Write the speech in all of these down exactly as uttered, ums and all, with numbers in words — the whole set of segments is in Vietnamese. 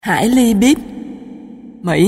Hải ly bíp. Mỹ.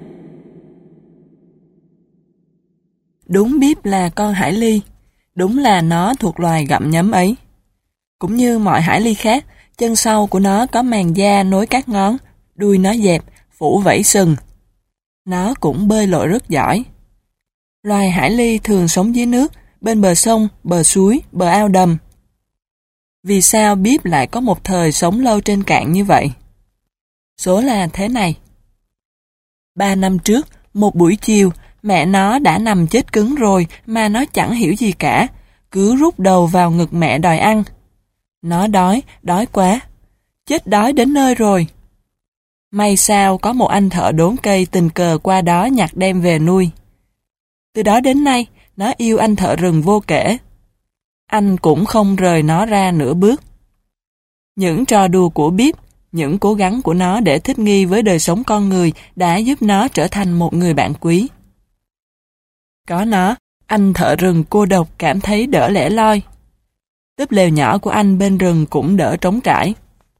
Đúng, bíp là con hải ly. Đúng là nó thuộc loài gặm nhấm ấy. Cũng như mọi hải ly khác, chân sau của nó có màng da nối các ngón, đuôi nó dẹp, phủ vảy sừng. Nó cũng bơi lội rất giỏi. Loài hải ly thường sống dưới nước, bên bờ sông, bờ suối, bờ ao đầm. Vì sao bíp lại có một thời sống lâu trên cạn như vậy? Số là thế này. Ba năm trước, một buổi chiều, mẹ nó đã nằm chết cứng rồi mà nó chẳng hiểu gì cả, cứ rút đầu vào ngực mẹ đòi ăn. Nó đói, đói quá. Chết đói đến nơi rồi. May sao có một anh thợ đốn cây tình cờ qua đó nhặt đem về nuôi. Từ đó đến nay, nó yêu anh thợ rừng vô kể. Anh cũng không rời nó ra nửa bước. Những trò đùa của bíp, những cố gắng của nó để thích nghi với đời sống con người đã giúp nó trở thành một người bạn quý. Có nó, anh thợ rừng cô độc cảm thấy đỡ lẻ loi. Túp lều nhỏ của anh bên rừng cũng đỡ trống trải.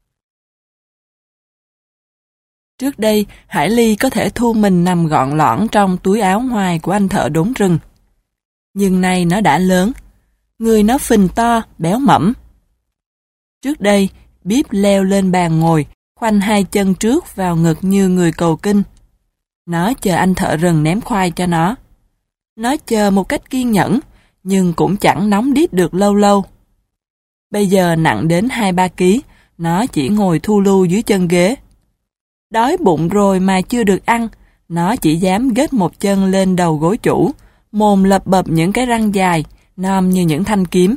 Trước đây, hải ly có thể thu mình nằm gọn lõn trong túi áo ngoài của anh thợ đốn rừng. Nhưng nay nó đã lớn, người nó phình to, béo mẫm. Trước đây, bíp leo lên bàn ngồi, khoanh hai chân trước vào ngực như người cầu kinh. Nó chờ anh thợ rừng ném khoai cho nó. Nó chờ một cách kiên nhẫn, nhưng cũng chẳng nóng đít được lâu lâu. Bây giờ nặng đến hai ba ký, nó chỉ ngồi thu lưu dưới chân ghế. Đói bụng rồi mà chưa được ăn, nó chỉ dám ghét một chân lên đầu gối chủ, mồm lập bập những cái răng dài, nom như những thanh kiếm.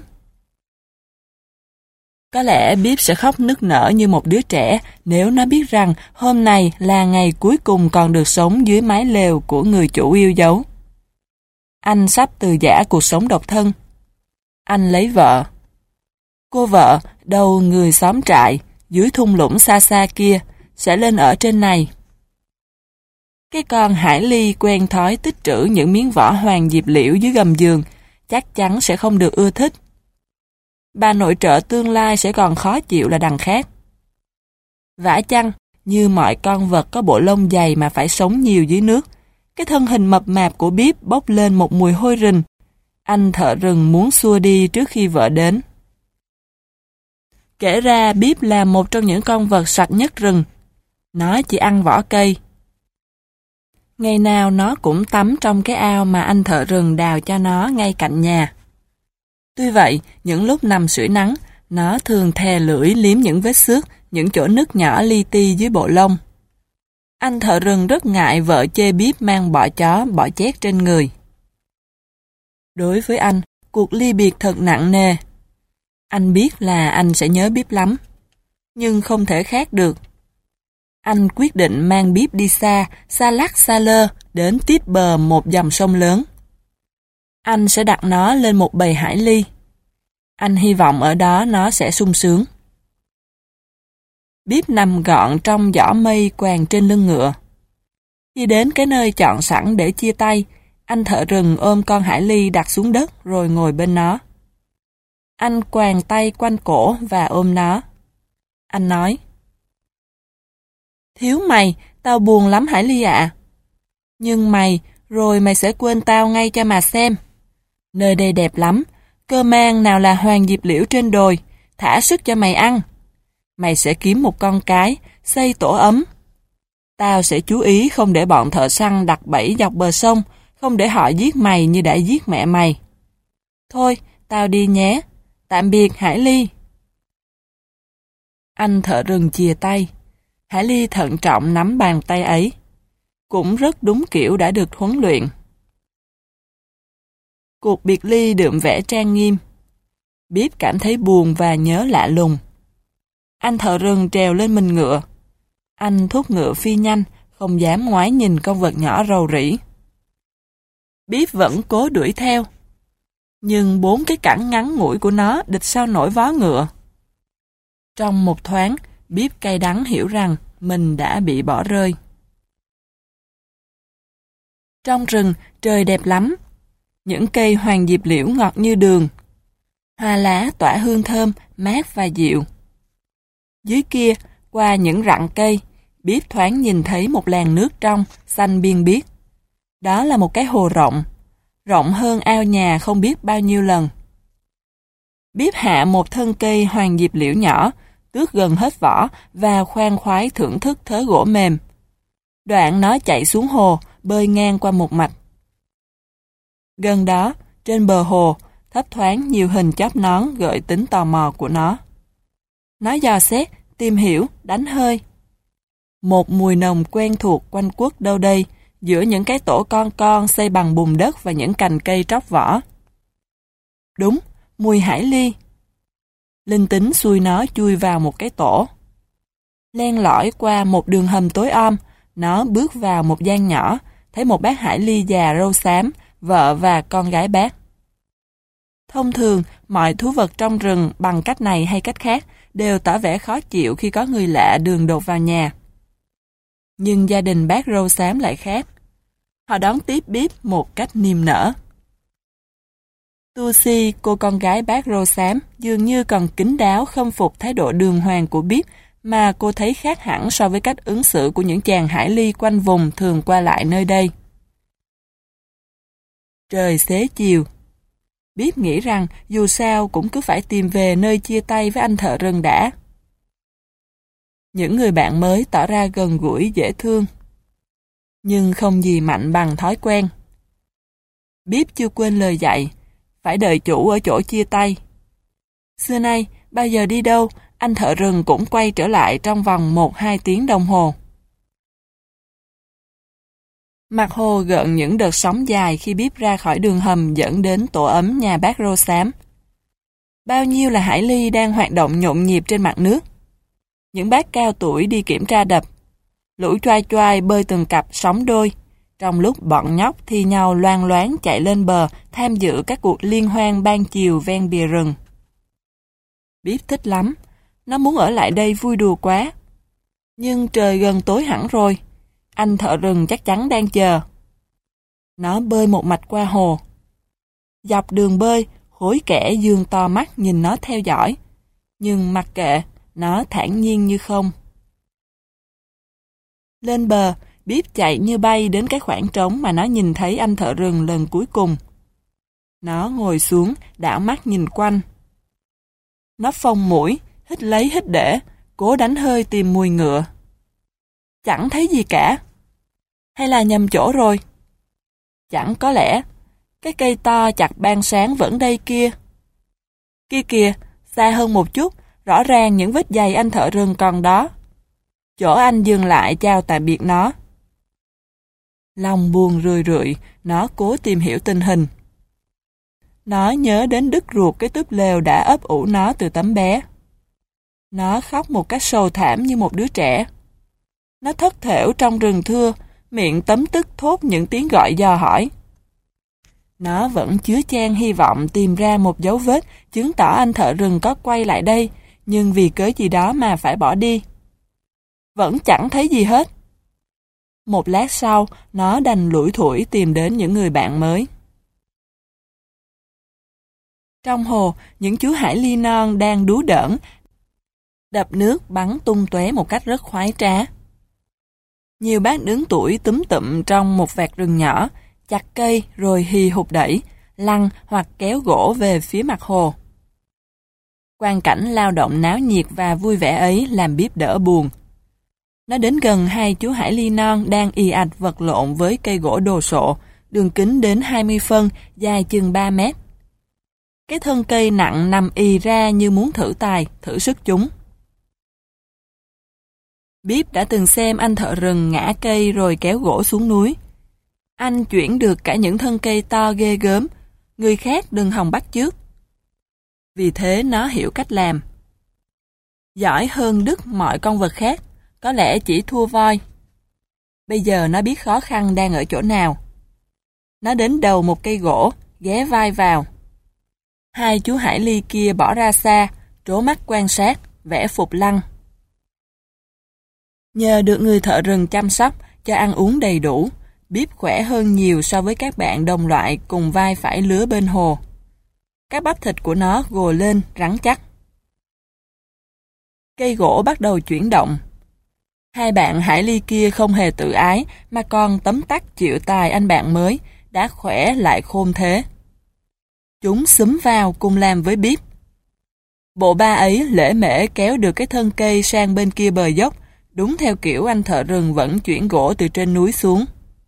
Có lẽ bíp sẽ khóc nức nở như một đứa trẻ nếu nó biết rằng hôm nay là ngày cuối cùng còn được sống dưới mái lều của người chủ yêu dấu. Anh sắp từ giã cuộc sống độc thân. Anh lấy vợ. Cô vợ, đầu người xóm trại, dưới thung lũng xa xa kia, sẽ lên ở trên này. Cái con hải ly quen thói tích trữ những miếng vỏ hoàng diệp liễu dưới gầm giường, chắc chắn sẽ không được ưa thích. Bà nội trợ tương lai sẽ còn khó chịu là đằng khác. Vả chăng, như mọi con vật có bộ lông dày mà phải sống nhiều dưới nước, cái thân hình mập mạp của bíp bốc lên một mùi hôi rình. Anh thợ rừng muốn xua đi trước khi vợ đến. Kể ra bíp là một trong những con vật sạch nhất rừng. Nó chỉ ăn vỏ cây. Ngày nào nó cũng tắm trong cái ao mà anh thợ rừng đào cho nó ngay cạnh nhà. Tuy vậy, những lúc nằm sưởi nắng, nó thường thè lưỡi liếm những vết xước, những chỗ nứt nhỏ li ti dưới bộ lông. Anh thợ rừng rất ngại vợ chê bíp mang bọ chó, bọ chét trên người. Đối với anh, cuộc ly biệt thật nặng nề. Anh biết là anh sẽ nhớ bíp lắm, nhưng không thể khác được. Anh quyết định mang bíp đi xa, xa lắc xa lơ, đến tít bờ một dòng sông lớn. Anh sẽ đặt nó lên một bầy hải ly. Anh hy vọng ở đó nó sẽ sung sướng. Bíp nằm gọn trong giỏ mây quàng trên lưng ngựa. Khi đến cái nơi chọn sẵn để chia tay, anh thợ rừng ôm con hải ly đặt xuống đất rồi ngồi bên nó. Anh quàng tay quanh cổ và ôm nó. Anh nói: "Thiếu mày, tao buồn lắm hải ly ạ. Nhưng mày, rồi mày sẽ quên tao ngay cho mà xem. Nơi đây đẹp lắm, cơ man nào là hoàng diệp liễu trên đồi, thả sức cho mày ăn. Mày sẽ kiếm một con cái, xây tổ ấm. Tao sẽ chú ý không để bọn thợ săn đặt bẫy dọc bờ sông, không để họ giết mày như đã giết mẹ mày. Thôi, tao đi nhé. Tạm biệt hải ly." Anh thợ rừng chìa tay. Hải ly thận trọng nắm bàn tay ấy. Cũng rất đúng kiểu đã được huấn luyện. Cuộc biệt ly đượm vẻ trang nghiêm. Bíp cảm thấy buồn và nhớ lạ lùng. Anh thợ rừng trèo lên mình ngựa. Anh thúc ngựa phi nhanh, không dám ngoái nhìn con vật nhỏ rầu rĩ. Bíp vẫn cố đuổi theo. Nhưng bốn cái cẳng ngắn ngủi của nó địch sao nổi vó ngựa. Trong một thoáng, bíp cay đắng hiểu rằng mình đã bị bỏ rơi. Trong rừng, trời đẹp lắm. Những cây hoàng diệp liễu ngọt như đường. Hoa lá tỏa hương thơm, mát và dịu. Dưới kia, qua những rặng cây, Bíp thoáng nhìn thấy một làn nước trong, xanh biên biếc. Đó là một cái hồ rộng, rộng hơn ao nhà không biết bao nhiêu lần. Bíp hạ một thân cây hoàng diệp liễu nhỏ, tước gần hết vỏ và khoan khoái thưởng thức thớ gỗ mềm. Đoạn nó chạy xuống hồ, bơi ngang qua một mạch. Gần đó, trên bờ hồ, thấp thoáng nhiều hình chóp nón gợi tính tò mò của nó. Nó dò xét, tìm hiểu, đánh hơi. Một mùi nồng quen thuộc quanh quất đâu đây, giữa những cái tổ con con xây bằng bùn đất và những cành cây tróc vỏ. Đúng, mùi hải ly. Linh tính xui nó chui vào một cái tổ. Len lỏi qua một đường hầm tối om, nó bước vào một gian nhỏ, thấy một bác hải ly già râu xám, vợ và con gái bác. Thông thường, mọi thú vật trong rừng bằng cách này hay cách khác đều tỏ vẻ khó chịu khi có người lạ đường đột vào nhà. Nhưng gia đình bác râu xám lại khác. Họ đón tiếp Bíp một cách niềm nở. Tusi, cô con gái bác râu xám, dường như còn kín đáo khâm phục thái độ đường hoàng của Bíp mà cô thấy khác hẳn so với cách ứng xử của những chàng hải ly quanh vùng thường qua lại nơi đây. Trời xế chiều. Bíp nghĩ rằng dù sao cũng cứ phải tìm về nơi chia tay với anh thợ rừng đã. Những người bạn mới tỏ ra gần gũi dễ thương. Nhưng không gì mạnh bằng thói quen. Bíp chưa quên lời dạy, phải đợi chủ ở chỗ chia tay. Xưa nay, bao giờ đi đâu, anh thợ rừng cũng quay trở lại trong vòng một hai tiếng đồng hồ. Mặt hồ gợn những đợt sóng dài khi Bíp ra khỏi đường hầm dẫn đến tổ ấm nhà bác râu xám. Bao nhiêu là hải ly đang hoạt động nhộn nhịp trên mặt nước. Những bác cao tuổi đi kiểm tra đập. Lũ choai choai bơi từng cặp sóng đôi, trong lúc bọn nhóc thi nhau loang loáng chạy lên bờ tham dự các cuộc liên hoan ban chiều ven bìa rừng. Bíp thích lắm, nó muốn ở lại đây vui đùa quá. Nhưng trời gần tối hẳn rồi, anh thợ rừng chắc chắn đang chờ. Nó bơi một mạch qua hồ. Dọc đường bơi, hối kẻ dương to mắt nhìn nó theo dõi. Nhưng mặc kệ, nó thản nhiên như không. Lên bờ, Bíp chạy như bay đến cái khoảng trống mà nó nhìn thấy anh thợ rừng lần cuối cùng. Nó ngồi xuống, đảo mắt nhìn quanh. Nó phồng mũi, hít lấy hít để, cố đánh hơi tìm mùi ngựa. Chẳng thấy gì cả. Hay là nhầm chỗ rồi? Chẳng có lẽ, cái cây to chặt ban sáng vẫn đây kia. Kia kìa, xa hơn một chút, rõ ràng những vết giày anh thợ rừng còn đó. Chỗ anh dừng lại chào tạm biệt nó. Lòng buồn rười rượi, nó cố tìm hiểu tình hình. Nó nhớ đến đứt ruột cái túp lều đã ấp ủ nó từ tấm bé. Nó khóc một cách sầu thảm như một đứa trẻ. Nó thất thểu trong rừng thưa, miệng tấm tức thốt những tiếng gọi dò hỏi. Nó vẫn chứa chan hy vọng tìm ra một dấu vết chứng tỏ anh thợ rừng có quay lại đây, nhưng vì cớ gì đó mà phải bỏ đi. Vẫn chẳng thấy gì hết. Một lát sau, nó đành lủi thủi tìm đến những người bạn mới. Trong hồ, những chú hải ly non đang đú đỡn, đập nước bắn tung tóe một cách rất khoái trá. Nhiều bác đứng tuổi túm tụm trong một vạt rừng nhỏ, chặt cây rồi hì hục đẩy, lăn hoặc kéo gỗ về phía mặt hồ. Quang cảnh lao động náo nhiệt và vui vẻ ấy làm Bíp đỡ buồn. Nó đến gần hai chú hải ly non đang ì ạch vật lộn với cây gỗ đồ sộ, đường kính đến hai mươi phân, dài chừng ba mét. Cái thân cây nặng nằm ì ra như muốn thử tài, thử sức chúng. Bíp đã từng xem anh thợ rừng ngã cây rồi kéo gỗ xuống núi. Anh chuyển được cả những thân cây to ghê gớm, người khác đừng hòng bắt chước. Vì thế nó hiểu cách làm. Giỏi hơn đứt mọi con vật khác, có lẽ chỉ thua voi. Bây giờ nó biết khó khăn đang ở chỗ nào. Nó đến đầu một cây gỗ, ghé vai vào. Hai chú hải ly kia bỏ ra xa, trố mắt quan sát, vẽ phục lăng. Nhờ được người thợ rừng chăm sóc, cho ăn uống đầy đủ, Bíp khỏe hơn nhiều so với các bạn đồng loại cùng vai phải lứa bên hồ. Các bắp thịt của nó gồ lên, rắn chắc. Cây gỗ bắt đầu chuyển động. Hai bạn hải ly kia không hề tự ái mà còn tấm tắc chịu tài anh bạn mới, đã khỏe lại khôn thế. Chúng xúm vào cùng làm với Bíp. Bộ ba ấy lễ mễ kéo được cái thân cây sang bên kia bờ dốc, đúng theo kiểu anh thợ rừng vẫn chuyển gỗ từ trên núi xuống.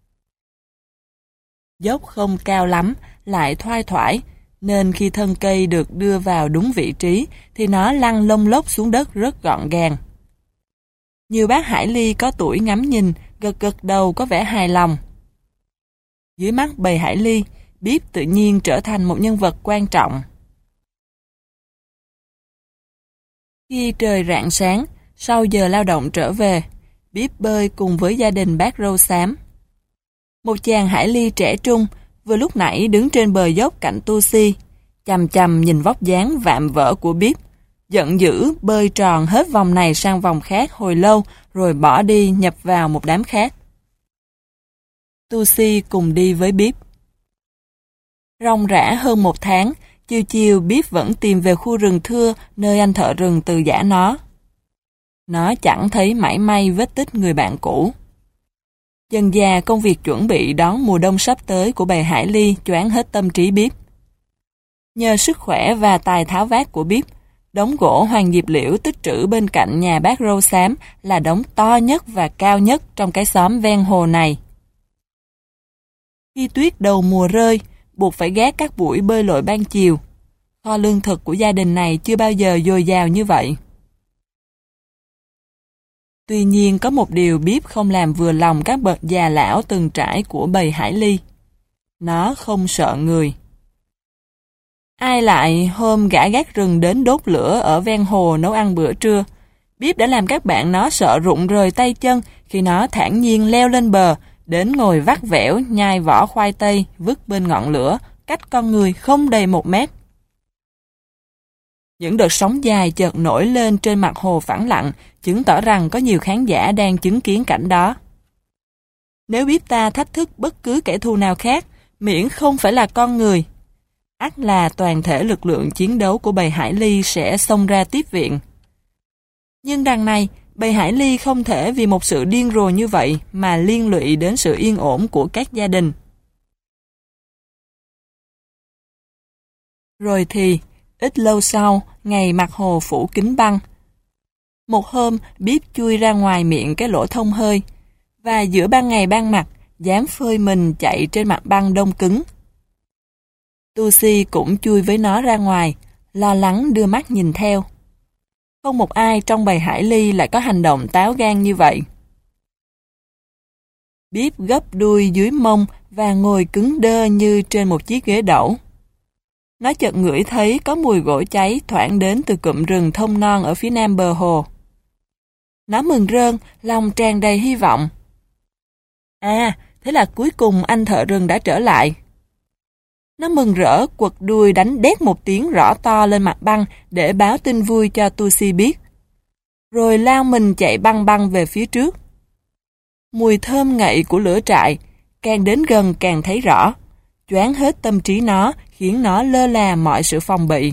Dốc không cao lắm, lại thoai thoải, nên khi thân cây được đưa vào đúng vị trí thì nó lăn lông lốc xuống đất rất gọn gàng. Nhiều bác hải ly có tuổi ngắm nhìn, gật gật đầu có vẻ hài lòng. Dưới mắt bầy hải ly, Bíp tự nhiên trở thành một nhân vật quan trọng. Khi trời rạng sáng, sau giờ lao động trở về, Bíp bơi cùng với gia đình bác râu xám. Một chàng hải ly trẻ trung, vừa lúc nãy đứng trên bờ dốc cạnh Tusi, chằm chằm nhìn vóc dáng vạm vỡ của Bíp, giận dữ bơi tròn hết vòng này sang vòng khác hồi lâu rồi bỏ đi nhập vào một đám khác. Tusi cùng đi với Bíp. Ròng rã hơn một tháng, chiều chiều Bíp vẫn tìm về khu rừng thưa nơi anh thợ rừng từ giã nó. Nó chẳng thấy mảy may vết tích người bạn cũ. Dần dà công việc chuẩn bị đón mùa đông sắp tới của bầy hải ly choáng hết tâm trí Bíp. Nhờ sức khỏe và tài tháo vát của Bíp, đống gỗ Hoàng Diệp Liễu tích trữ bên cạnh nhà bác râu xám là đống to nhất và cao nhất trong cái xóm ven hồ này. Khi tuyết đầu mùa rơi, buộc phải gác các buổi bơi lội ban chiều. Kho lương thực của gia đình này chưa bao giờ dồi dào như vậy. Tuy nhiên có một điều Bíp không làm vừa lòng các bậc già lão từng trải của bầy hải ly. Nó không sợ người. Ai lại hôm gã gác rừng đến đốt lửa ở ven hồ nấu ăn bữa trưa, Bíp đã làm các bạn nó sợ rụng rời tay chân khi nó thản nhiên leo lên bờ, đến ngồi vắt vẻo nhai vỏ khoai tây vứt bên ngọn lửa, cách con người không đầy một mét. Những đợt sóng dài chợt nổi lên trên mặt hồ phẳng lặng, chứng tỏ rằng có nhiều khán giả đang chứng kiến cảnh đó. Nếu Bíp ta thách thức bất cứ kẻ thù nào khác, miễn không phải là con người, ắt là toàn thể lực lượng chiến đấu của bầy hải ly sẽ xông ra tiếp viện. Nhưng đằng này, bầy hải ly không thể vì một sự điên rồ như vậy mà liên lụy đến sự yên ổn của các gia đình. Rồi thì, ít lâu sau, ngày mặt hồ phủ kín băng. Một hôm, Bíp chui ra ngoài miệng cái lỗ thông hơi, và giữa ban ngày ban mặt, dám phơi mình chạy trên mặt băng đông cứng. Tusi cũng chui với nó ra ngoài, lo lắng đưa mắt nhìn theo. Không một ai trong bầy hải ly lại có hành động táo gan như vậy. Bíp gấp đuôi dưới mông và ngồi cứng đơ như trên một chiếc ghế đẩu. Nó chợt ngửi thấy có mùi gỗ cháy thoảng đến từ cụm rừng thông non ở phía nam bờ hồ. Nó mừng rơn, lòng tràn đầy hy vọng. À, thế là cuối cùng anh thợ rừng đã trở lại. Nó mừng rỡ quật đuôi đánh đét một tiếng rõ to lên mặt băng để báo tin vui cho Tusi biết. Rồi lao mình chạy băng băng về phía trước. Mùi thơm ngậy của lửa trại, càng đến gần càng thấy rõ, choáng hết tâm trí nó, khiến nó lơ là mọi sự phòng bị.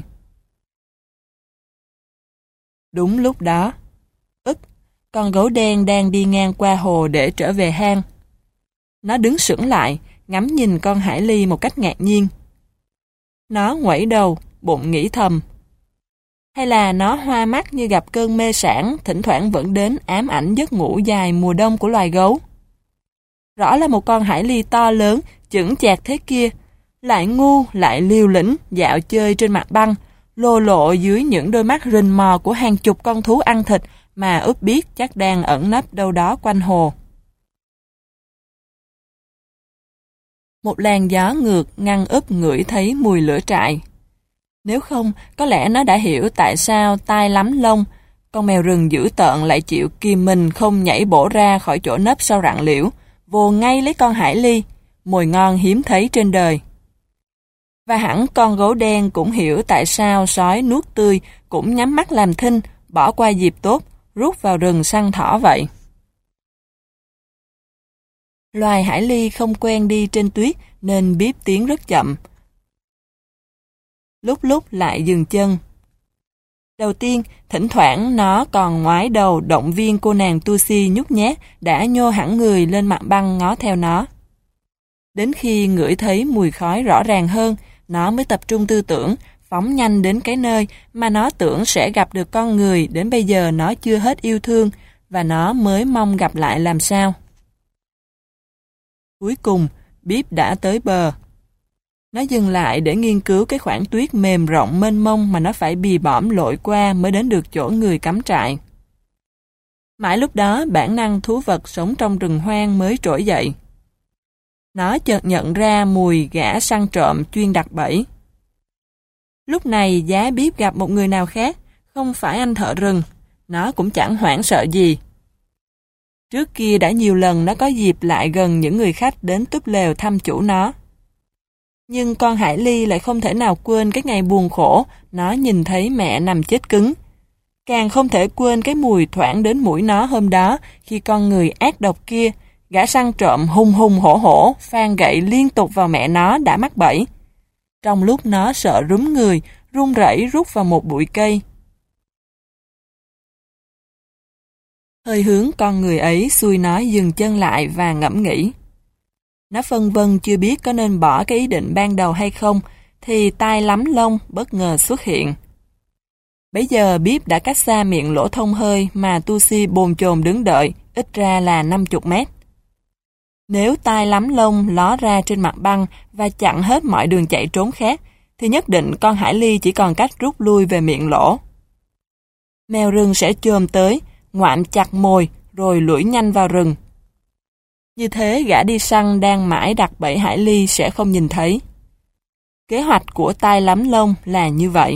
Đúng lúc đó, ức, con gấu đen đang đi ngang qua hồ để trở về hang. Nó đứng sững lại, ngắm nhìn con hải ly một cách ngạc nhiên. Nó ngoẩy đầu, bụng nghĩ thầm. Hay là nó hoa mắt như gặp cơn mê sảng, thỉnh thoảng vẫn đến ám ảnh giấc ngủ dài mùa đông của loài gấu. Rõ là một con hải ly to lớn, chững chạc thế kia, lại ngu, lại liều lĩnh, dạo chơi trên mặt băng, lô lộ dưới những đôi mắt rình mò của hàng chục con thú ăn thịt mà ướp biết chắc đang ẩn nấp đâu đó quanh hồ. Một làn gió ngược ngăn ướp ngửi thấy mùi lửa trại. Nếu không, có lẽ nó đã hiểu tại sao tai lắm lông, con mèo rừng dữ tợn lại chịu kìm mình không nhảy bổ ra khỏi chỗ nấp sau rặng liễu, vồ ngay lấy con hải ly, mồi ngon hiếm thấy trên đời. Và hẳn con gấu đen cũng hiểu tại sao sói nuốt tươi cũng nhắm mắt làm thinh, bỏ qua dịp tốt, rút vào rừng săn thỏ vậy. Loài hải ly không quen đi trên tuyết nên Bíp tiến rất chậm. Lúc lúc lại dừng chân. Đầu tiên, thỉnh thoảng nó còn ngoái đầu động viên cô nàng Tusi nhút nhát đã nhô hẳn người lên mặt băng ngó theo nó. Đến khi ngửi thấy mùi khói rõ ràng hơn, nó mới tập trung tư tưởng, phóng nhanh đến cái nơi mà nó tưởng sẽ gặp được con người đến bây giờ nó chưa hết yêu thương và nó mới mong gặp lại làm sao. Cuối cùng, Bíp đã tới bờ. Nó dừng lại để nghiên cứu cái khoảng tuyết mềm rộng mênh mông mà nó phải bì bõm lội qua mới đến được chỗ người cắm trại. Mãi lúc đó, bản năng thú vật sống trong rừng hoang mới trỗi dậy. Nó chợt nhận ra mùi gã săn trộm chuyên đặt bẫy. Lúc này Giá Bíp gặp một người nào khác, không phải anh thợ rừng, nó cũng chẳng hoảng sợ gì. Trước kia đã nhiều lần nó có dịp lại gần những người khách đến túp lều thăm chủ nó. Nhưng con hải ly lại không thể nào quên cái ngày buồn khổ nó nhìn thấy mẹ nằm chết cứng. Càng không thể quên cái mùi thoảng đến mũi nó hôm đó khi con người ác độc kia, gã săn trộm hùng hùng hổ hổ, phang gậy liên tục vào mẹ nó đã mắc bẫy. Trong lúc nó sợ rúm người, run rẩy rút vào một bụi cây. Hơi hướng con người ấy xui nó dừng chân lại và ngẫm nghĩ. Nó phân vân chưa biết có nên bỏ cái ý định ban đầu hay không, thì tai lắm lông bất ngờ xuất hiện. Bấy giờ Bíp đã cách xa miệng lỗ thông hơi mà Tusi bồn chồn đứng đợi, ít ra là năm mươi mét. Nếu tai lắm lông ló ra trên mặt băng và chặn hết mọi đường chạy trốn khác, thì nhất định con hải ly chỉ còn cách rút lui về miệng lỗ. Mèo rừng sẽ chồm tới, ngoạm chặt mồi, rồi lủi nhanh vào rừng. Như thế gã đi săn đang mãi đặt bẫy hải ly sẽ không nhìn thấy. Kế hoạch của tai lắm lông là như vậy.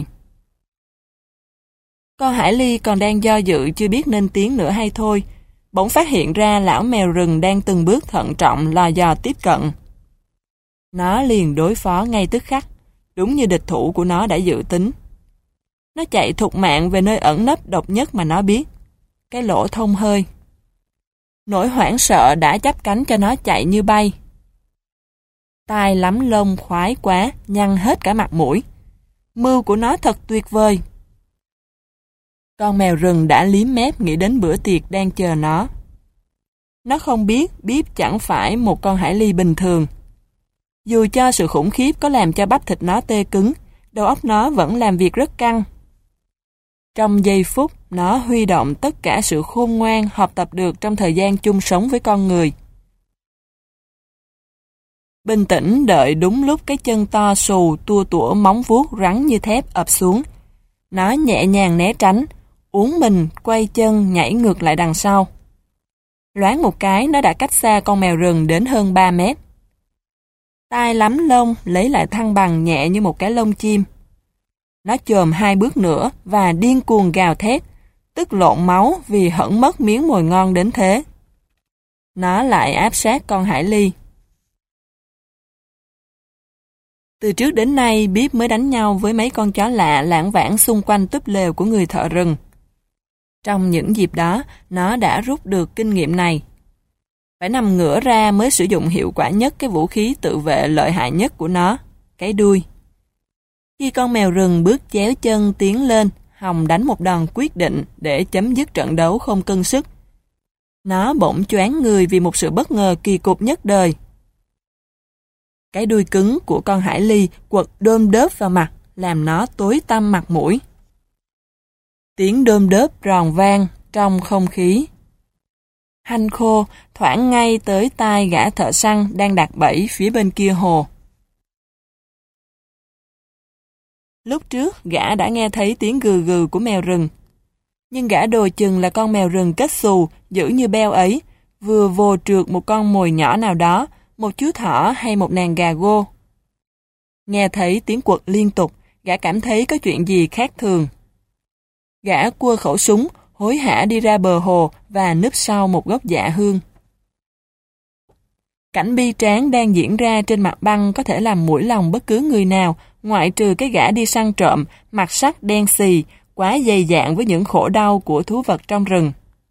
Con hải ly còn đang do dự chưa biết nên tiến nữa hay thôi, bỗng phát hiện ra lão mèo rừng đang từng bước thận trọng lò dò tiếp cận. Nó liền đối phó ngay tức khắc, đúng như địch thủ của nó đã dự tính. Nó chạy thục mạng về nơi ẩn nấp độc nhất mà nó biết, cái lỗ thông hơi. Nỗi hoảng sợ đã chắp cánh cho nó chạy như bay. Tai lắm lông khoái quá, nhăn hết cả mặt mũi. Mưu của nó thật tuyệt vời. Con mèo rừng đã liếm mép nghĩ đến bữa tiệc đang chờ nó. Nó không biết Bíp chẳng phải một con hải ly bình thường. Dù cho sự khủng khiếp có làm cho bắp thịt nó tê cứng, đầu óc nó vẫn làm việc rất căng. Trong giây phút, nó huy động tất cả sự khôn ngoan học tập được trong thời gian chung sống với con người. Bình tĩnh đợi đúng lúc cái chân to xù tua tủa móng vuốt rắn như thép ập xuống. Nó nhẹ nhàng né tránh, uốn mình, quay chân, nhảy ngược lại đằng sau. Loáng một cái, nó đã cách xa con mèo rừng đến hơn ba mét. Tai lắm lông lấy lại thăng bằng nhẹ như một cái lông chim. Nó chồm hai bước nữa và điên cuồng gào thét, tức lộn máu vì hẫng mất miếng mồi ngon đến thế. Nó lại áp sát con hải ly. Từ trước đến nay, Bíp mới đánh nhau với mấy con chó lạ lảng vảng xung quanh túp lều của người thợ rừng. Trong những dịp đó, nó đã rút được kinh nghiệm này. Phải nằm ngửa ra mới sử dụng hiệu quả nhất cái vũ khí tự vệ lợi hại nhất của nó, cái đuôi. Khi con mèo rừng bước chéo chân tiến lên, Hồng đánh một đòn quyết định để chấm dứt trận đấu không cân sức. Nó bỗng choáng người vì một sự bất ngờ kỳ cục nhất đời. Cái đuôi cứng của con hải ly quật đôm đớp vào mặt, làm nó tối tăm mặt mũi. Tiếng đôm đớp ròn vang trong không khí. Hanh khô thoảng ngay tới tai gã thợ săn đang đặt bẫy phía bên kia hồ. Lúc trước, gã đã nghe thấy tiếng gừ gừ của mèo rừng. Nhưng gã đồ chừng là con mèo rừng kết xù, dữ như beo ấy, vừa vồ trượt một con mồi nhỏ nào đó, một chú thỏ hay một nàng gà gô. Nghe thấy tiếng quật liên tục, gã cảm thấy có chuyện gì khác thường. Gã cua khẩu súng, hối hả đi ra bờ hồ và núp sau một gốc dạ hương. Cảnh bi tráng đang diễn ra trên mặt băng có thể làm mũi lòng bất cứ người nào, ngoại trừ cái gã đi săn trộm, mặt sắt đen xì, quá dày dạn với những khổ đau của thú vật trong rừng.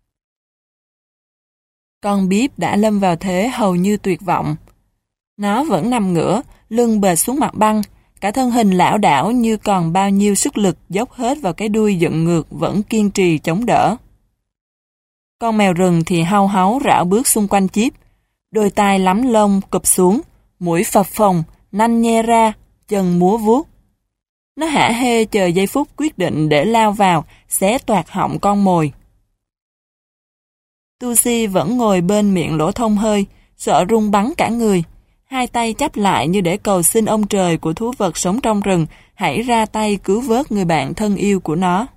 Con Bíp đã lâm vào thế hầu như tuyệt vọng. Nó vẫn nằm ngửa, lưng bệt xuống mặt băng, cả thân hình lảo đảo như còn bao nhiêu sức lực dốc hết vào cái đuôi dựng ngược vẫn kiên trì chống đỡ. Con mèo rừng thì hau háu rảo bước xung quanh Chip, đôi tai lắm lông cụp xuống, mũi phập phồng, nanh nhe ra, chân múa vuốt. Nó hả hê chờ giây phút quyết định để lao vào, xé toạc họng con mồi. Tusi vẫn ngồi bên miệng lỗ thông hơi, sợ run bắn cả người, hai tay chắp lại như để cầu xin ông trời của thú vật sống trong rừng hãy ra tay cứu vớt người bạn thân yêu của nó.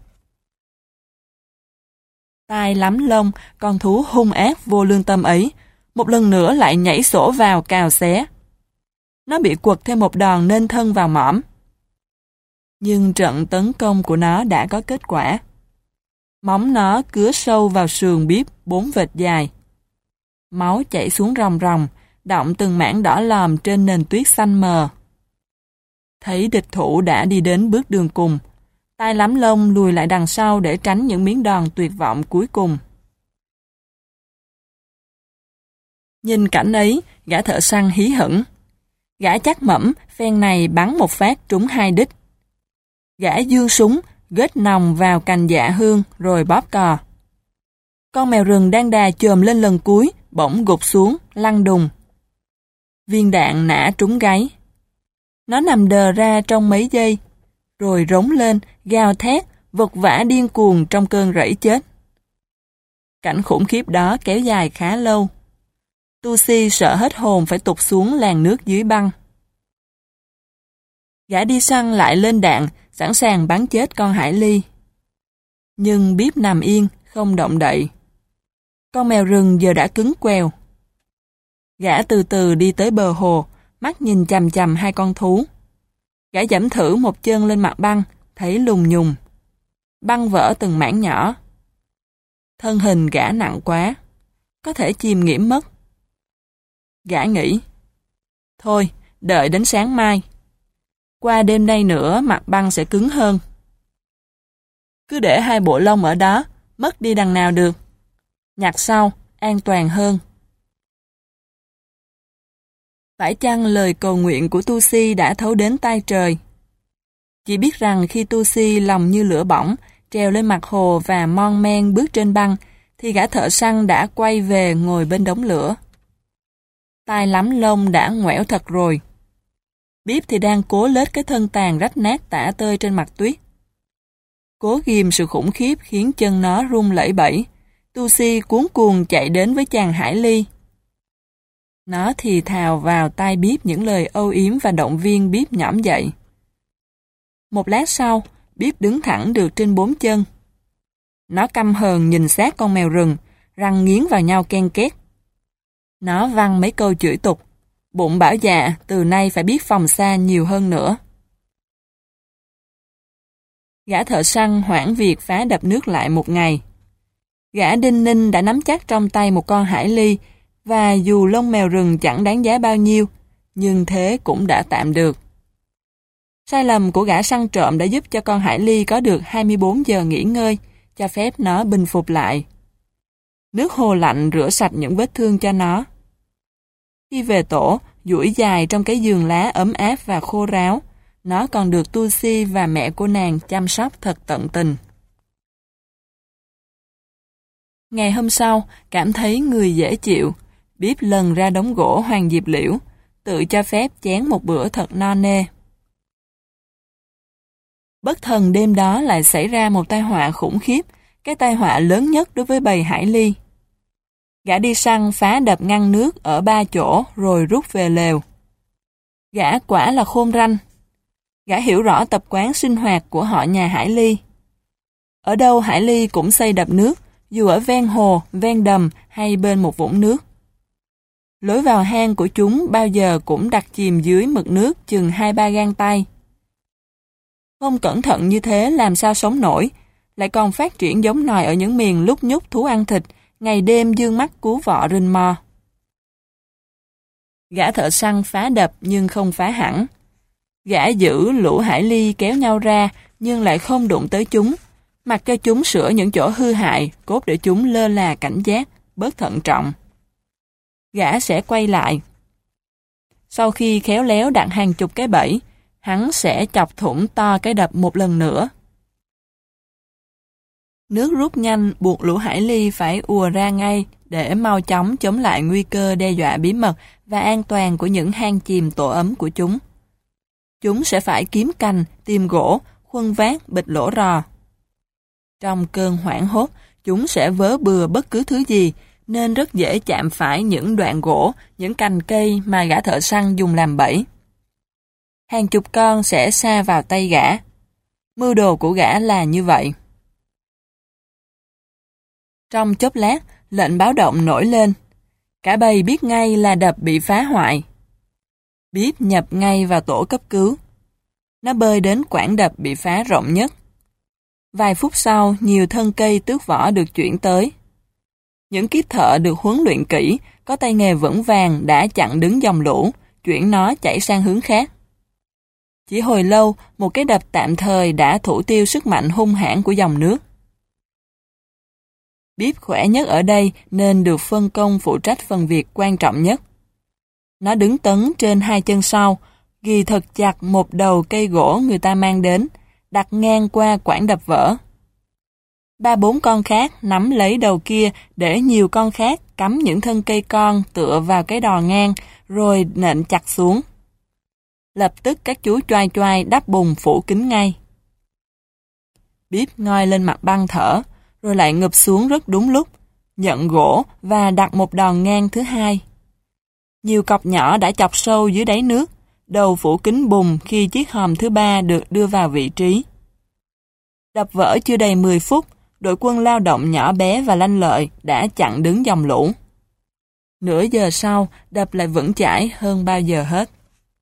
Tai lắm lông, con thú hung ác vô lương tâm ấy, một lần nữa lại nhảy sổ vào cào xé. Nó bị quật thêm một đòn nên thân vào mõm. Nhưng trận tấn công của nó đã có kết quả. Móng nó cứa sâu vào sườn bíp bốn vệt dài. Máu chảy xuống ròng ròng, đọng từng mảng đỏ lòm trên nền tuyết xanh mờ. Thấy địch thủ đã đi đến bước đường cùng, tai lắm lông lùi lại đằng sau để tránh những miếng đòn tuyệt vọng cuối cùng. Nhìn cảnh ấy, gã thợ săn hí hửng. Gã chắc mẩm phen này bắn một phát trúng hai đích. Gã giương súng, ghết nòng vào cành dạ hương rồi bóp cò. Con mèo rừng đang đà chồm lên lần cuối, bỗng gục xuống, lăn đùng. Viên đạn nã trúng gáy. Nó nằm đờ ra trong mấy giây, rồi rống lên, gào thét, vật vã điên cuồng trong cơn rẫy chết. Cảnh khủng khiếp đó kéo dài khá lâu. Tusi sợ hết hồn phải tụt xuống làn nước dưới băng. Gã đi săn lại lên đạn, sẵn sàng bắn chết con hải ly. Nhưng bíp nằm yên, không động đậy. Con mèo rừng giờ đã cứng quèo. Gã từ từ đi tới bờ hồ, mắt nhìn chằm chằm hai con thú. Gã giẫm thử một chân lên mặt băng, thấy lùng nhùng. Băng vỡ từng mảng nhỏ. Thân hình gã nặng quá, có thể chìm nghiễm mất. Gã nghĩ, thôi, đợi đến sáng mai. Qua đêm nay nữa mặt băng sẽ cứng hơn. Cứ để hai bộ lông ở đó, mất đi đằng nào được. Nhặt sau, an toàn hơn. Phải chăng lời cầu nguyện của Tusi đã thấu đến tai trời? Chỉ biết rằng khi Tusi lòng như lửa bỏng, trèo lên mặt hồ và mon men bước trên băng, thì gã thợ săn đã quay về ngồi bên đống lửa. Tai lắm lông đã ngoẻo thật rồi. Bíp thì đang cố lết cái thân tàn rách nát tả tơi trên mặt tuyết. Cố ghìm sự khủng khiếp khiến chân nó run lẩy bẩy. Tusi cuống cuồng chạy đến với chàng hải ly. Nó thì thào vào tai Bíp những lời âu yếm và động viên Bíp nhõm dậy. Một lát sau, Bíp đứng thẳng được trên bốn chân. Nó căm hờn nhìn sát con mèo rừng, răng nghiến vào nhau ken két. Nó văng mấy câu chửi tục, bụng bảo dạ từ nay phải biết phòng xa nhiều hơn nữa. Gã thợ săn hoãn việc phá đập nước lại một ngày. Gã đinh ninh đã nắm chắc trong tay một con hải ly, và dù lông mèo rừng chẳng đáng giá bao nhiêu, nhưng thế cũng đã tạm được. Sai lầm của gã săn trộm đã giúp cho con hải ly có được hai mươi bốn giờ nghỉ ngơi, cho phép nó bình phục lại. Nước hồ lạnh rửa sạch những vết thương cho nó. Khi về tổ, duỗi dài trong cái giường lá ấm áp và khô ráo, nó còn được Tusi và mẹ cô nàng chăm sóc thật tận tình. Ngày hôm sau, cảm thấy người dễ chịu, Bíp lần ra đống gỗ hoàng diệp liễu, tự cho phép chén một bữa thật no nê. Bất thần đêm đó lại xảy ra một tai họa khủng khiếp, cái tai họa lớn nhất đối với bầy hải ly. Gã đi săn phá đập ngăn nước ở ba chỗ rồi rút về lều. Gã quả là khôn ranh. Gã hiểu rõ tập quán sinh hoạt của họ nhà hải ly. Ở đâu hải ly cũng xây đập nước, dù ở ven hồ, ven đầm hay bên một vũng nước. Lối vào hang của chúng bao giờ cũng đặt chìm dưới mực nước chừng hai ba gang tay. Không cẩn thận như thế làm sao sống nổi, lại còn phát triển giống nòi ở những miền lúc nhúc thú ăn thịt, ngày đêm dương mắt cứu vọ rình mò. Gã thợ săn phá đập nhưng không phá hẳn. Gã giữ lũ hải ly kéo nhau ra nhưng lại không đụng tới chúng, mặc cho chúng sửa những chỗ hư hại, cốt để chúng lơ là cảnh giác, bớt thận trọng. Gã sẽ quay lại. Sau khi khéo léo đặt hàng chục cái bẫy, hắn sẽ chọc thủng to cái đập một lần nữa. Nước rút nhanh buộc lũ hải ly phải ùa ra ngay để mau chóng chống lại nguy cơ đe dọa bí mật và an toàn của những hang chìm tổ ấm của chúng. Chúng sẽ phải kiếm cành, tìm gỗ, khuân vác, bịt lỗ rò. Trong cơn hoảng hốt, chúng sẽ vớ bừa bất cứ thứ gì, nên rất dễ chạm phải những đoạn gỗ, những cành cây mà gã thợ săn dùng làm bẫy. Hàng chục con sẽ sa vào tay gã. Mưu đồ của gã là như vậy. Trong chốc lát, lệnh báo động nổi lên. Cả bầy biết ngay là đập bị phá hoại. Bíp nhập ngay vào tổ cấp cứu. Nó bơi đến quãng đập bị phá rộng nhất. Vài phút sau, nhiều thân cây tước vỏ được chuyển tới. Những kíp thợ được huấn luyện kỹ, có tay nghề vững vàng đã chặn đứng dòng lũ, chuyển nó chảy sang hướng khác. Chỉ hồi lâu, một cái đập tạm thời đã thủ tiêu sức mạnh hung hãn của dòng nước. Bíp khỏe nhất ở đây nên được phân công phụ trách phần việc quan trọng nhất. Nó đứng tấn trên hai chân sau, ghi thật chặt một đầu cây gỗ người ta mang đến, đặt ngang qua quãng đập vỡ. Ba bốn con khác nắm lấy đầu kia để nhiều con khác cắm những thân cây con tựa vào cái đò ngang rồi nện chặt xuống. Lập tức các chú choai choai đắp bùn phủ kín ngay. Bíp ngoi lên mặt băng thở, rồi lại ngụp xuống rất đúng lúc, nhận gỗ và đặt một đòn ngang thứ hai. Nhiều cọc nhỏ đã chọc sâu dưới đáy nước, đầu phủ kín bùn khi chiếc hòm thứ ba được đưa vào vị trí. Đập vỡ chưa đầy mười phút, đội quân lao động nhỏ bé và lanh lợi đã chặn đứng dòng lũ. Nửa giờ sau, đập lại vững chãi hơn bao giờ hết.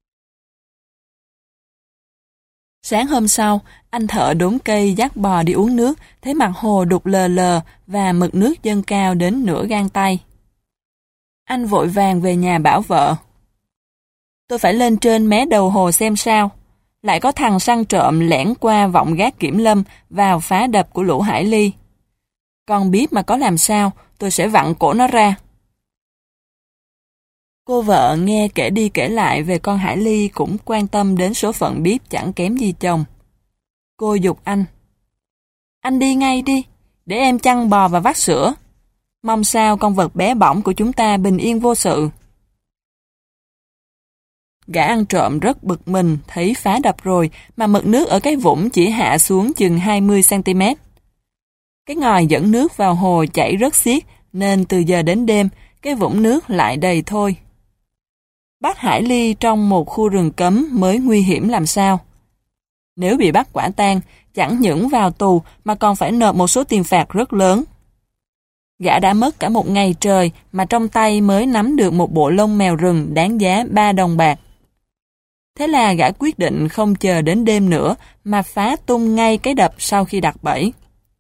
Sáng hôm sau, anh thợ đốn cây dắt bò đi uống nước, thấy mặt hồ đục lờ lờ và mực nước dâng cao đến nửa gang tay. Anh vội vàng về nhà bảo vợ. Tôi phải lên trên mé đầu hồ xem sao. Lại có thằng săn trộm lẻn qua vọng gác kiểm lâm vào phá đập của lũ hải ly. Con biết mà có làm sao, tôi sẽ vặn cổ nó ra. Cô vợ nghe kể đi kể lại về con hải ly cũng quan tâm đến số phận Bíp chẳng kém gì chồng. Cô giục anh. Anh đi ngay đi, để em chăn bò và vắt sữa. Mong sao con vật bé bỏng của chúng ta bình yên vô sự. Gã ăn trộm rất bực mình thấy phá đập rồi mà mực nước ở cái vũng chỉ hạ xuống chừng hai mươi xăng ti mét. Cái ngòi dẫn nước vào hồ chảy rất xiết nên từ giờ đến đêm cái vũng nước lại đầy thôi. Bắt hải ly trong một khu rừng cấm mới nguy hiểm làm sao. Nếu bị bắt quả tang, chẳng những vào tù mà còn phải nộp một số tiền phạt rất lớn. Gã đã mất cả một ngày trời mà trong tay mới nắm được một bộ lông mèo rừng đáng giá ba đồng bạc. Thế là gã quyết định không chờ đến đêm nữa mà phá tung ngay cái đập sau khi đặt bẫy.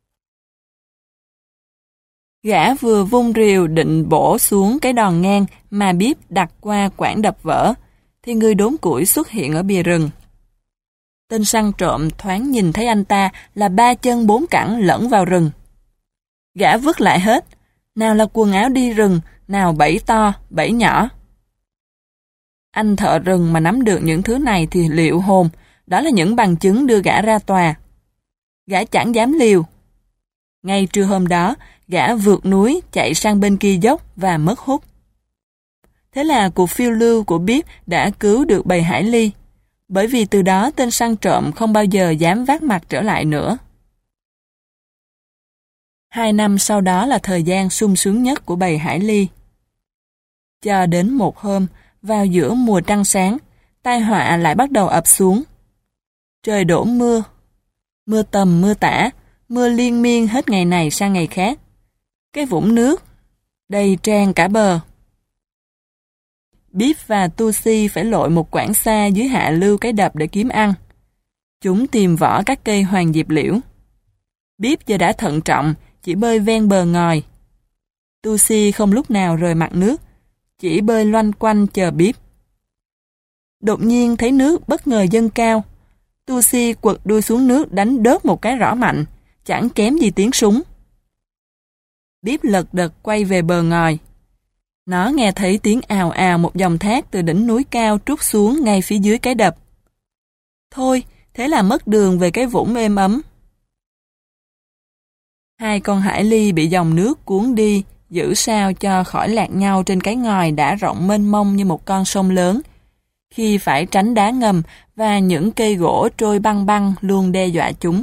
Gã vừa vung rìu định bổ xuống cái đòn ngang mà Bíp đặt qua quãng đập vỡ, thì người đốn củi xuất hiện ở bìa rừng. Tên săn trộm thoáng nhìn thấy anh ta là ba chân bốn cẳng lẫn vào rừng. Gã vứt lại hết, nào là quần áo đi rừng, nào bẫy to, bẫy nhỏ. Anh thợ rừng mà nắm được những thứ này thì liệu hồn, đó là những bằng chứng đưa gã ra tòa. Gã chẳng dám liều. Ngay trưa hôm đó, gã vượt núi chạy sang bên kia dốc và mất hút. Thế là cuộc phiêu lưu của Bíp đã cứu được bầy hải ly, bởi vì từ đó tên săn trộm không bao giờ dám vác mặt trở lại nữa. Hai năm sau đó là thời gian sung sướng nhất của bầy hải ly. Cho đến một hôm, vào giữa mùa trăng sáng, tai họa lại bắt đầu ập xuống. Trời đổ mưa. Mưa tầm mưa tả, mưa liên miên hết ngày này sang ngày khác. Cái vũng nước đầy tràn cả bờ. Bíp và Tusi phải lội một quãng xa dưới hạ lưu cái đập để kiếm ăn. Chúng tìm vỏ các cây hoàng diệp liễu. Bíp giờ đã thận trọng, chỉ bơi ven bờ ngòi. Tusi không lúc nào rời mặt nước, chỉ bơi loanh quanh chờ Bíp. Đột nhiên thấy nước bất ngờ dâng cao. Tusi quật đuôi xuống nước đánh đớp một cái rõ mạnh, chẳng kém gì tiếng súng. Bíp lật đật quay về bờ ngòi. Nó nghe thấy tiếng ào ào một dòng thác từ đỉnh núi cao trút xuống ngay phía dưới cái đập. Thôi, thế là mất đường về cái vũng êm ấm. Hai con hải ly bị dòng nước cuốn đi, giữ sao cho khỏi lạc nhau trên cái ngòi đã rộng mênh mông như một con sông lớn. Khi phải tránh đá ngầm và những cây gỗ trôi băng băng luôn đe dọa chúng.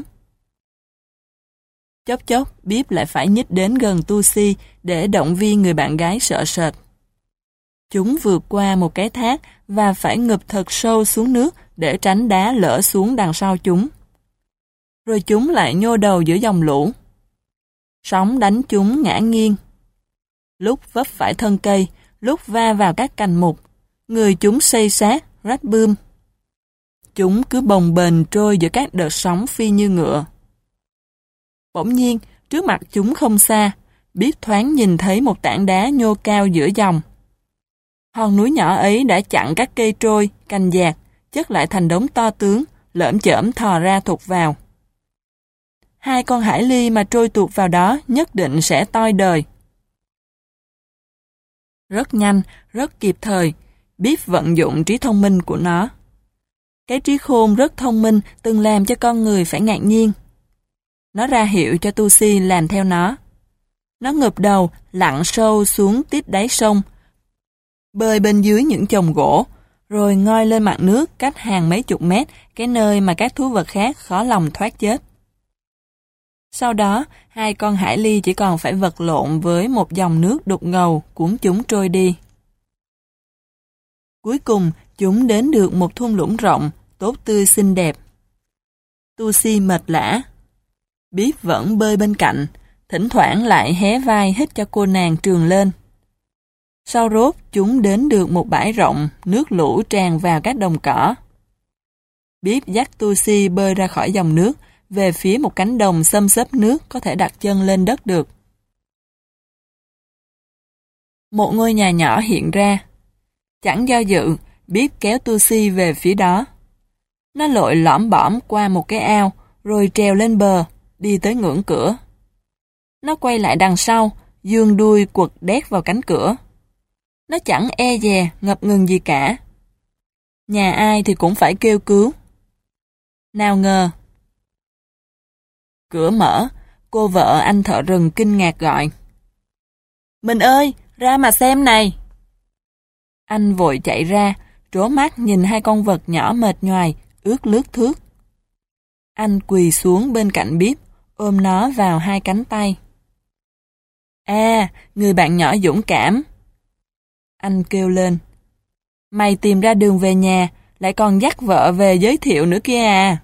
Chốc chốc, Bíp lại phải nhích đến gần Tusi để động viên người bạn gái sợ sệt. Chúng vượt qua một cái thác và phải ngụp thật sâu xuống nước để tránh đá lỡ xuống đằng sau chúng. Rồi chúng lại nhô đầu giữa dòng lũ. Sóng đánh chúng ngã nghiêng. Lúc vấp phải thân cây, lúc va vào các cành mục, người chúng xây sát, rách bươm. Chúng cứ bồng bềnh trôi giữa các đợt sóng phi như ngựa. Bỗng nhiên, trước mặt chúng không xa, Bíp thoáng nhìn thấy một tảng đá nhô cao giữa dòng. Hòn núi nhỏ ấy đã chặn các cây trôi, cành dạt, chất lại thành đống to tướng, lởm chởm thò ra thụt vào. Hai con hải ly mà trôi tuột vào đó nhất định sẽ toi đời. Rất nhanh, rất kịp thời, Bíp vận dụng trí thông minh của nó. Cái trí khôn rất thông minh từng làm cho con người phải ngạc nhiên. Nó ra hiệu cho Tusi làm theo nó. Nó ngụp đầu, lặn sâu xuống tít đáy sông, bơi bên dưới những chồng gỗ, rồi ngoi lên mặt nước cách hàng mấy chục mét, cái nơi mà các thú vật khác khó lòng thoát chết. Sau đó, hai con hải ly chỉ còn phải vật lộn với một dòng nước đục ngầu cuốn chúng trôi đi. Cuối cùng, chúng đến được một thung lũng rộng, tốt tươi xinh đẹp. Tusi mệt lả. Bíp vẫn bơi bên cạnh, thỉnh thoảng lại hé vai hít cho cô nàng trường lên. Sau rốt, chúng đến được một bãi rộng, nước lũ tràn vào các đồng cỏ. Bíp dắt Tusi bơi ra khỏi dòng nước, về phía một cánh đồng xâm xấp nước có thể đặt chân lên đất được. Một ngôi nhà nhỏ hiện ra. Chẳng do dự, Bíp kéo Tusi về phía đó. Nó lội lõm bõm qua một cái ao, rồi trèo lên bờ, đi tới ngưỡng cửa. Nó quay lại đằng sau, dương đuôi quật đét vào cánh cửa. Nó chẳng e dè, ngập ngừng gì cả. Nhà ai thì cũng phải kêu cứu. Nào ngờ. Cửa mở, cô vợ anh thợ rừng kinh ngạc gọi. Mình ơi, ra mà xem này. Anh vội chạy ra, trố mắt nhìn hai con vật nhỏ mệt nhoài, ướt lướt thước. Anh quỳ xuống bên cạnh Bíp, ôm nó vào hai cánh tay. À, người bạn nhỏ dũng cảm. Anh kêu lên. Mày tìm ra đường về nhà, lại còn dắt vợ về giới thiệu nữa kia à.